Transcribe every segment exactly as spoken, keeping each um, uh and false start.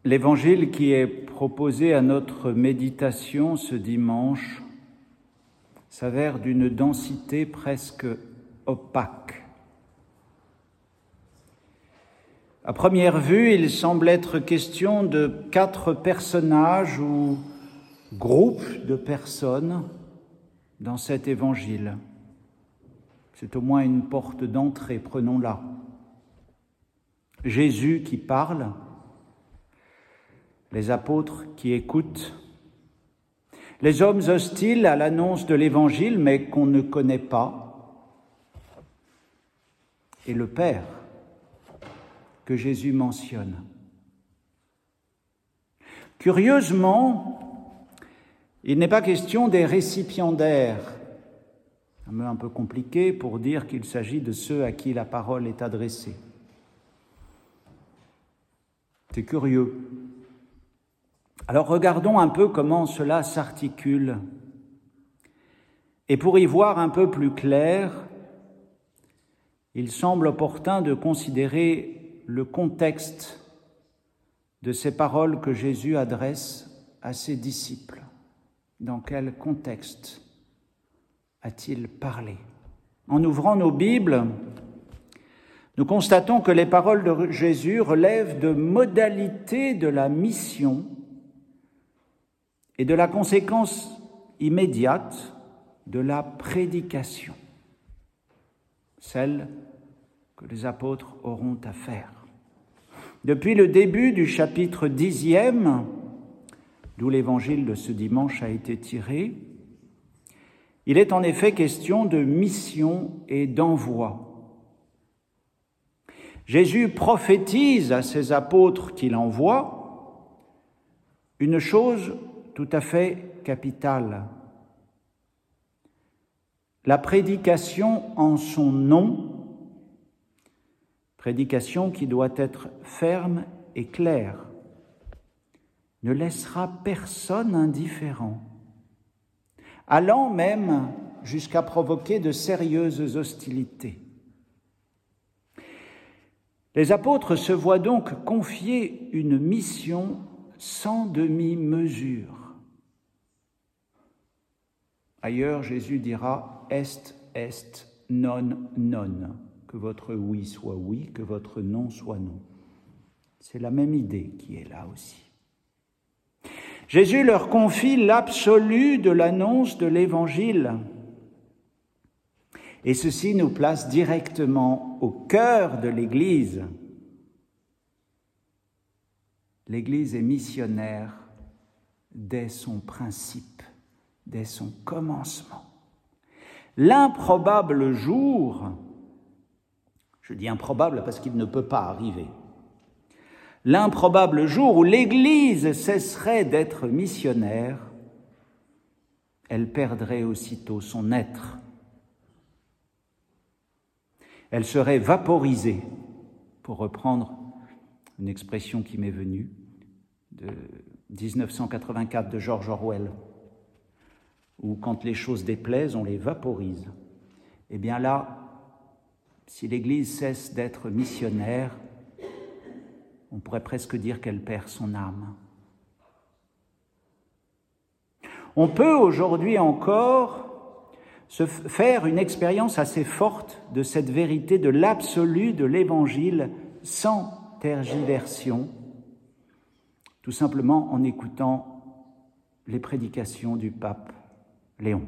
L'évangile qui est proposé à notre méditation ce dimanche s'avère d'une densité presque opaque. À première vue, il semble être question de quatre personnages ou groupes de personnes dans cet évangile. C'est au moins une porte d'entrée, prenons-la. Jésus qui parle, les apôtres qui écoutent, les hommes hostiles à l'annonce de l'Évangile mais qu'on ne connaît pas, et le Père que Jésus mentionne. Curieusement, il n'est pas question des récipiendaires, un mot un peu compliqué pour dire qu'il s'agit de ceux à qui la parole est adressée. C'est curieux. Alors regardons un peu comment cela s'articule. Et pour y voir un peu plus clair, il semble opportun de considérer le contexte de ces paroles que Jésus adresse à ses disciples. Dans quel contexte a-t-il parlé ? En ouvrant nos Bibles, nous constatons que les paroles de Jésus relèvent de modalités de la mission et de la conséquence immédiate de la prédication, celle que les apôtres auront à faire. Depuis le début du chapitre dixième, d'où l'évangile de ce dimanche a été tiré, il est en effet question de mission et d'envoi. Jésus prophétise à ses apôtres qu'il envoie une chose tout à fait capitale. La prédication en son nom, prédication qui doit être ferme et claire, ne laissera personne indifférent, allant même jusqu'à provoquer de sérieuses hostilités. Les apôtres se voient donc confier une mission sans demi-mesure. Ailleurs, Jésus dira « est, est, non, non », que votre oui soit oui, que votre non soit non. C'est la même idée qui est là aussi. Jésus leur confie l'absolu de l'annonce de l'Évangile. Et ceci nous place directement au cœur de l'Église. L'Église est missionnaire dès son principe, dès son commencement. L'improbable jour, je dis improbable parce qu'il ne peut pas arriver, l'improbable jour où l'Église cesserait d'être missionnaire, elle perdrait aussitôt son être. Elle serait vaporisée, pour reprendre une expression qui m'est venue de dix-neuf cent quatre-vingt-quatre de George Orwell, où quand les choses déplaisent, on les vaporise. Eh bien là, si l'Église cesse d'être missionnaire, on pourrait presque dire qu'elle perd son âme. On peut aujourd'hui encore se faire une expérience assez forte de cette vérité de l'absolu de l'Évangile sans tergiversion, tout simplement en écoutant les prédications du pape Léon.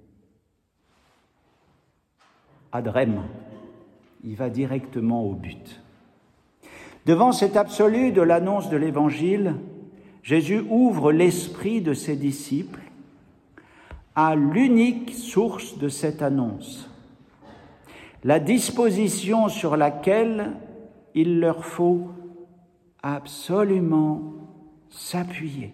Ad rem, il va directement au but. Devant cet absolu de l'annonce de l'Évangile, Jésus ouvre l'esprit de ses disciples à l'unique source de cette annonce, la disposition sur laquelle il leur faut absolument s'appuyer.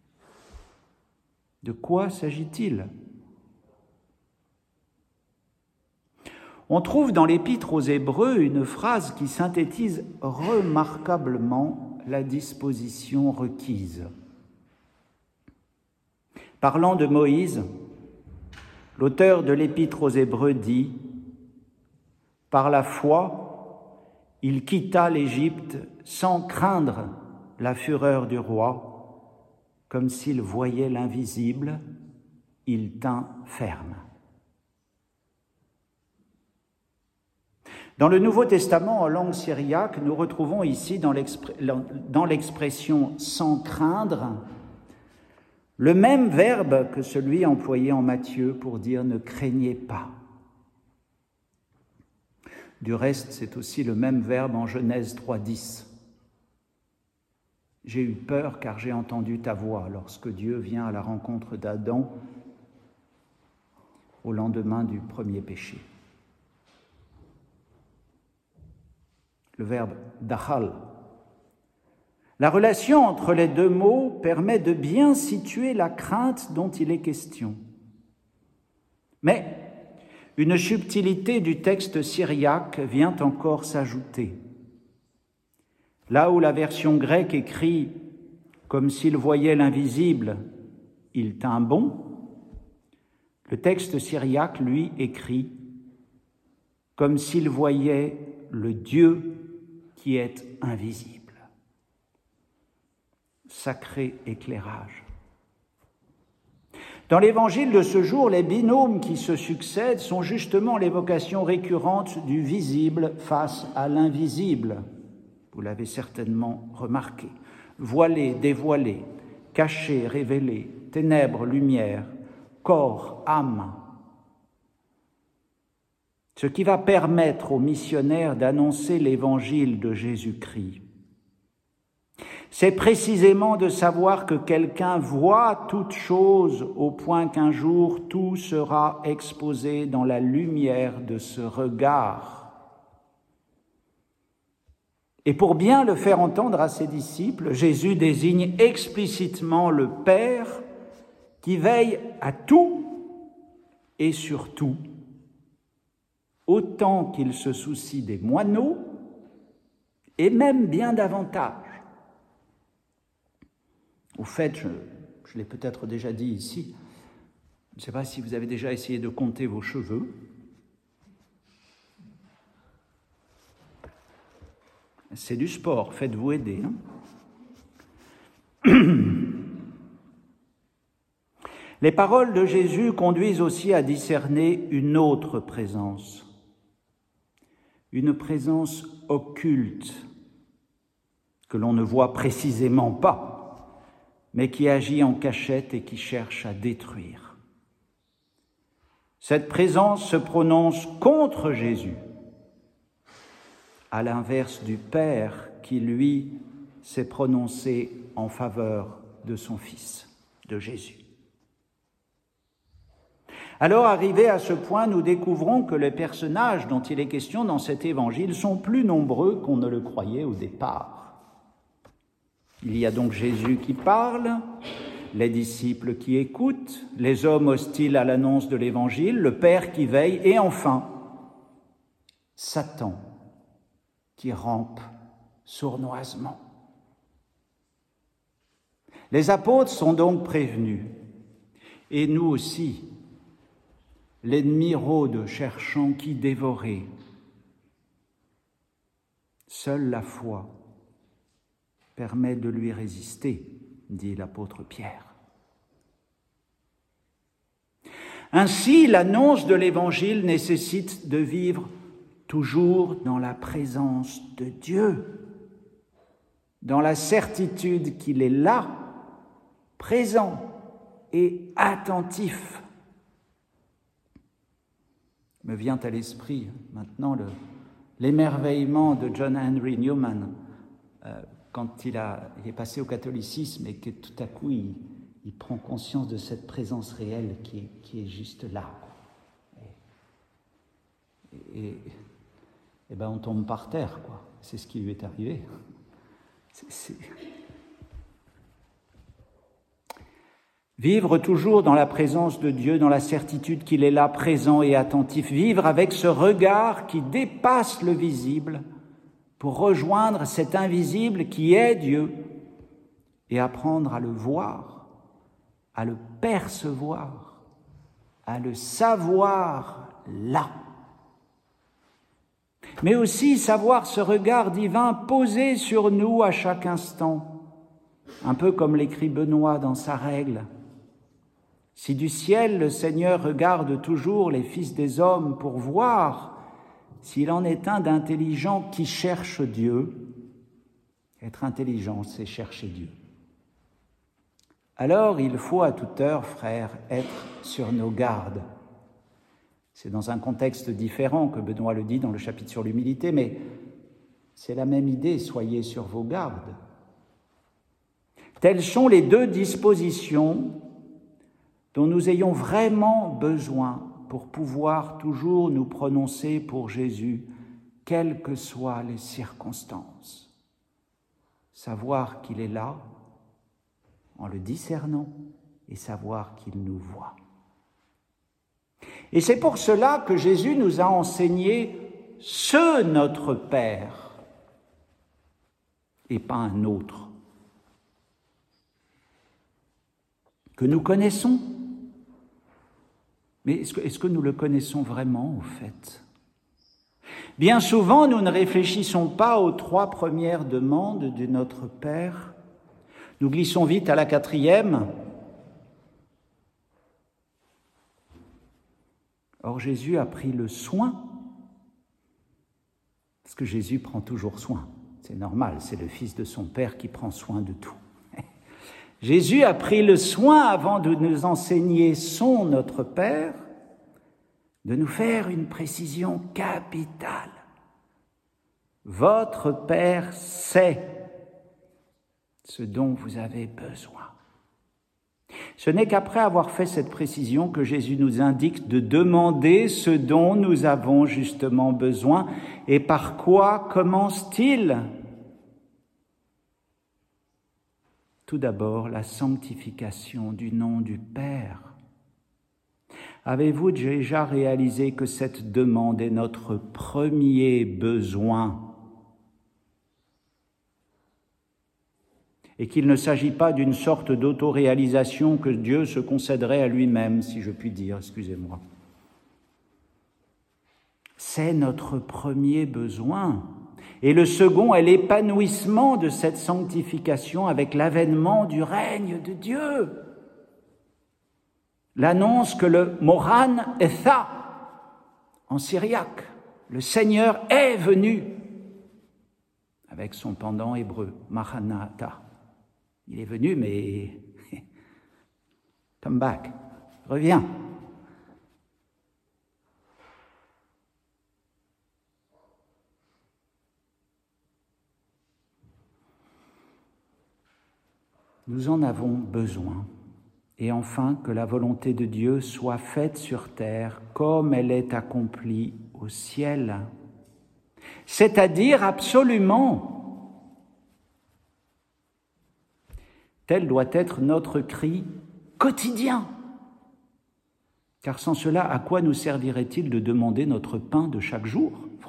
De quoi s'agit-il ? On trouve dans l'Épître aux Hébreux une phrase qui synthétise remarquablement la disposition requise. Parlant de Moïse, l'auteur de l'Épître aux Hébreux dit « Par la foi, il quitta l'Égypte sans craindre la fureur du roi, comme s'il voyait l'invisible, il tint ferme. Dans le Nouveau Testament, en langue syriaque, nous retrouvons ici, dans l'expression « sans craindre », le même verbe que celui employé en Matthieu pour dire « ne craignez pas ». Du reste, c'est aussi le même verbe en Genèse trois dix. « J'ai eu peur car j'ai entendu ta voix » lorsque Dieu vient à la rencontre d'Adam au lendemain du premier péché. Le verbe « dachal ». La relation entre les deux mots permet de bien situer la crainte dont il est question. Mais une subtilité du texte syriaque vient encore s'ajouter. Là où la version grecque écrit « comme s'il voyait l'invisible, il tint bon », le texte syriaque, lui, écrit « comme s'il voyait le Dieu qui est invisible ». Sacré éclairage. Dans l'évangile de ce jour, les binômes qui se succèdent sont justement l'évocation récurrente du visible face à l'invisible. Vous l'avez certainement remarqué. Voilé, dévoilé, caché, révélé, ténèbres, lumière, corps, âme. Ce qui va permettre aux missionnaires d'annoncer l'évangile de Jésus-Christ. C'est précisément de savoir que quelqu'un voit toute chose au point qu'un jour tout sera exposé dans la lumière de ce regard. Et pour bien le faire entendre à ses disciples, Jésus désigne explicitement le Père qui veille à tout et sur tout, autant qu'il se soucie des moineaux et même bien davantage. Au fait, je, je l'ai peut-être déjà dit ici, je ne sais pas si vous avez déjà essayé de compter vos cheveux. C'est du sport, faites-vous aider. Hein. Les paroles de Jésus conduisent aussi à discerner une autre présence, une présence occulte que l'on ne voit précisément pas, mais qui agit en cachette et qui cherche à détruire. Cette présence se prononce contre Jésus, à l'inverse du Père qui, lui, s'est prononcé en faveur de son Fils, de Jésus. Alors, arrivés à ce point, nous découvrons que les personnages dont il est question dans cet évangile sont plus nombreux qu'on ne le croyait au départ. Il y a donc Jésus qui parle, les disciples qui écoutent, les hommes hostiles à l'annonce de l'Évangile, le Père qui veille, et enfin, Satan qui rampe sournoisement. Les apôtres sont donc prévenus, et nous aussi, l'ennemi rôde cherchant qui dévorer. Seule la foi permet de lui résister, dit l'apôtre Pierre. Ainsi, l'annonce de l'Évangile nécessite de vivre toujours dans la présence de Dieu, dans la certitude qu'il est là, présent et attentif. Me vient à l'esprit maintenant le, l'émerveillement de John Henry Newman, euh, quand il, a, il est passé au catholicisme et que tout à coup il, il prend conscience de cette présence réelle qui est, qui est juste là. Et, et, et ben on tombe par terre, quoi. C'est ce qui lui est arrivé. C'est, c'est... Vivre toujours dans la présence de Dieu, dans la certitude qu'il est là, présent et attentif. Vivre avec ce regard qui dépasse le visible, pour rejoindre cet invisible qui est Dieu et apprendre à le voir, à le percevoir, à le savoir là. Mais aussi savoir ce regard divin posé sur nous à chaque instant, un peu comme l'écrit Benoît dans sa règle. Si du ciel le Seigneur regarde toujours les fils des hommes pour voir s'il en est un d'intelligent qui cherche Dieu, être intelligent, c'est chercher Dieu. Alors il faut à toute heure, frères, être sur nos gardes. C'est dans un contexte différent que Benoît le dit dans le chapitre sur l'humilité, mais c'est la même idée, soyez sur vos gardes. Telles sont les deux dispositions dont nous ayons vraiment besoin pour pouvoir toujours nous prononcer pour Jésus, quelles que soient les circonstances. Savoir qu'il est là, en le discernant, et savoir qu'il nous voit. Et c'est pour cela que Jésus nous a enseigné ce notre Père, et pas un autre, que nous connaissons. Mais est-ce que, est-ce que nous le connaissons vraiment, au fait ? Bien souvent, nous ne réfléchissons pas aux trois premières demandes de notre Père. Nous glissons vite à la quatrième. Or, Jésus a pris le soin, parce que Jésus prend toujours soin. C'est normal, c'est le Fils de son Père qui prend soin de tout. Jésus a pris le soin, avant de nous enseigner son notre Père, de nous faire une précision capitale. Votre Père sait ce dont vous avez besoin. Ce n'est qu'après avoir fait cette précision que Jésus nous indique de demander ce dont nous avons justement besoin. Et par quoi commence-t-il ? Tout d'abord, la sanctification du nom du Père. Avez-vous déjà réalisé que cette demande est notre premier besoin ? Et qu'il ne s'agit pas d'une sorte d'autoréalisation que Dieu se concéderait à lui-même, si je puis dire, excusez-moi. C'est notre premier besoin. Et le second est l'épanouissement de cette sanctification avec l'avènement du règne de Dieu. L'annonce que le Moran Etha, en syriaque, le Seigneur est venu, avec son pendant hébreu, Maranatha. Il est venu, mais come back, reviens. Nous en avons besoin. Et enfin, que la volonté de Dieu soit faite sur terre comme elle est accomplie au ciel. C'est-à-dire absolument. Tel doit être notre cri quotidien. Car sans cela, à quoi nous servirait-il de demander notre pain de chaque jour, franchement ?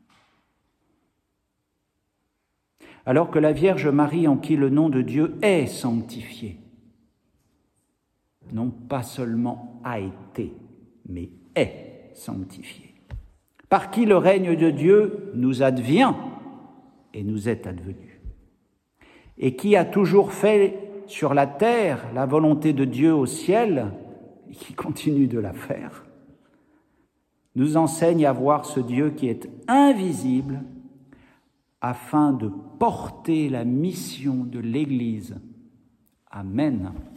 Alors que la Vierge Marie, en qui le nom de Dieu est sanctifié, non pas seulement a été, mais est sanctifié, par qui le règne de Dieu nous advient et nous est advenu, et qui a toujours fait sur la terre la volonté de Dieu au ciel, et qui continue de la faire, nous enseigne à voir ce Dieu qui est invisible, afin de porter la mission de l'Église. Amen.